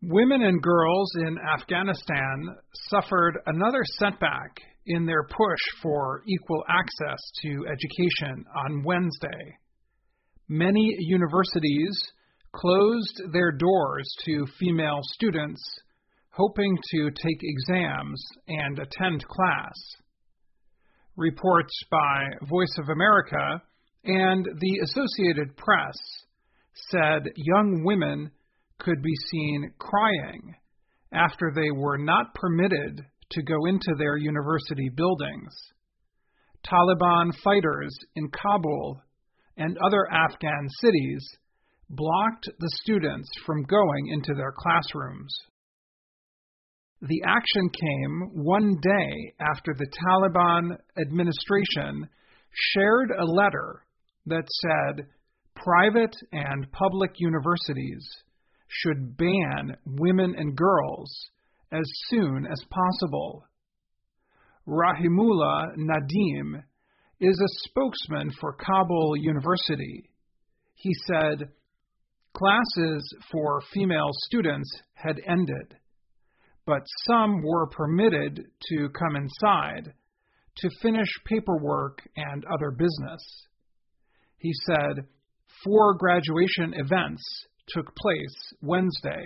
Women and girls in Afghanistan suffered another setback in their push for equal access to education on Wednesday. Many universities closed their doors to female students hoping to take exams and attend class. Reports by Voice of America and the Associated Press said young women could be seen crying after they were not permitted to go into their university buildings. Taliban fighters in Kabul and other Afghan cities blocked the students from going into their classrooms. The action came one day after the Taliban administration shared a letter that said private and public universities should ban women and girls as soon as possible. Rahimullah Nadim is a spokesman for Kabul University. He said, classes for female students had ended, but some were permitted to come inside to finish paperwork and other business. He said 4 graduation events took place Wednesday.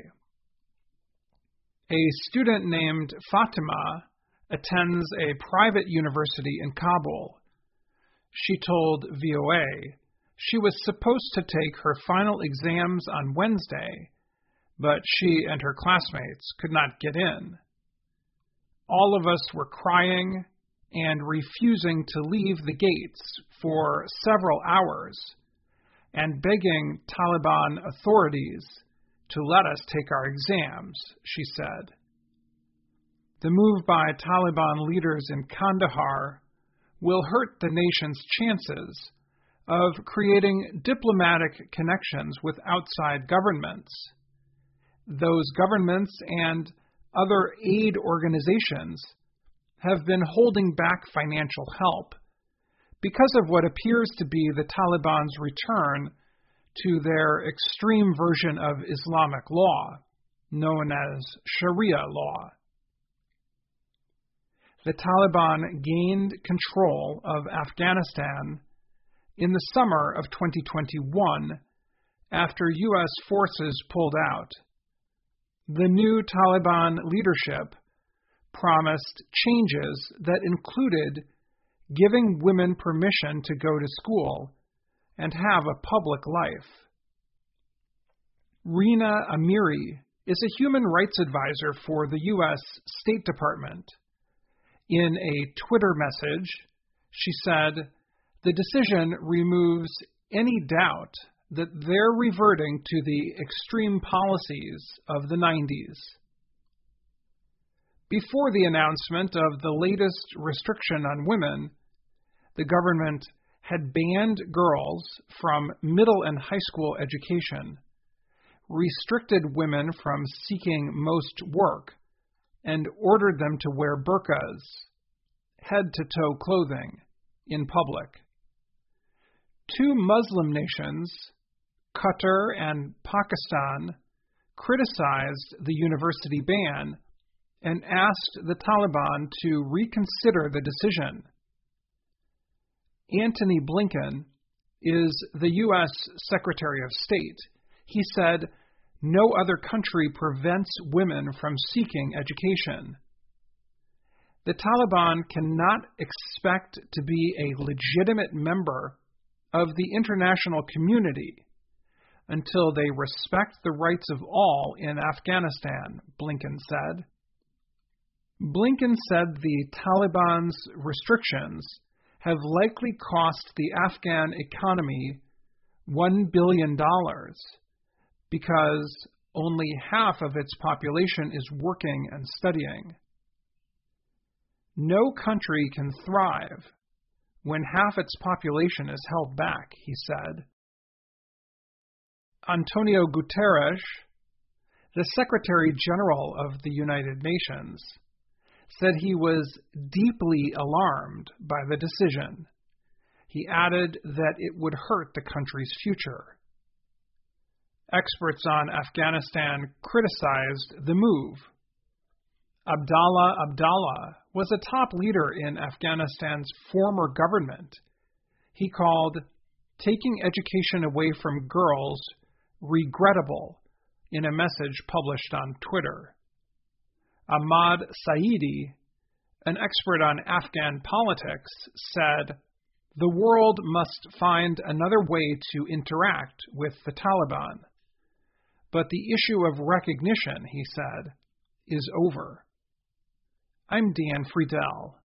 A student named Fatima attends a private university in Kabul. She told VOA she was supposed to take her final exams on Wednesday, but she and her classmates could not get in. All of us were crying and refusing to leave the gates for several hours and begging Taliban authorities to let us take our exams, she said. The move by Taliban leaders in Kandahar will hurt the nation's chances of creating diplomatic connections with outside governments. Those governments and other aid organizations have been holding back financial help because of what appears to be the Taliban's return to their extreme version of Islamic law, known as Sharia law. The Taliban gained control of Afghanistan in the summer of 2021 after U.S. forces pulled out. The new Taliban leadership promised changes that included giving women permission to go to school and have a public life. Rina Amiri is a human rights advisor for the U.S. State Department. In a Twitter message, she said, the decision removes any doubt that they're reverting to the extreme policies of the 90s. Before the announcement of the latest restriction on women, the government had banned girls from middle and high school education, restricted women from seeking most work, and ordered them to wear burqas, head-to-toe clothing, in public. 2 Muslim nations, Qatar and Pakistan, criticized the university ban and asked the Taliban to reconsider the decision. Antony Blinken is the U.S. Secretary of State. He said, no other country prevents women from seeking education. The Taliban cannot expect to be a legitimate member of the international community until they respect the rights of all in Afghanistan, Blinken said. Blinken said the Taliban's restrictions have likely cost the Afghan economy $1 billion because only half of its population is working and studying. No country can thrive when half its population is held back, he said. Antonio Guterres, the Secretary General of the United Nations, said he was deeply alarmed by the decision. He added that it would hurt the country's future. Experts on Afghanistan criticized the move. Abdallah Abdallah was a top leader in Afghanistan's former government. He called taking education away from girls regrettable in a message published on Twitter. Ahmad Saidi, an expert on Afghan politics, said, "The world must find another way to interact with the Taliban. But the issue of recognition," he said, "is over." I'm Dan Friedel.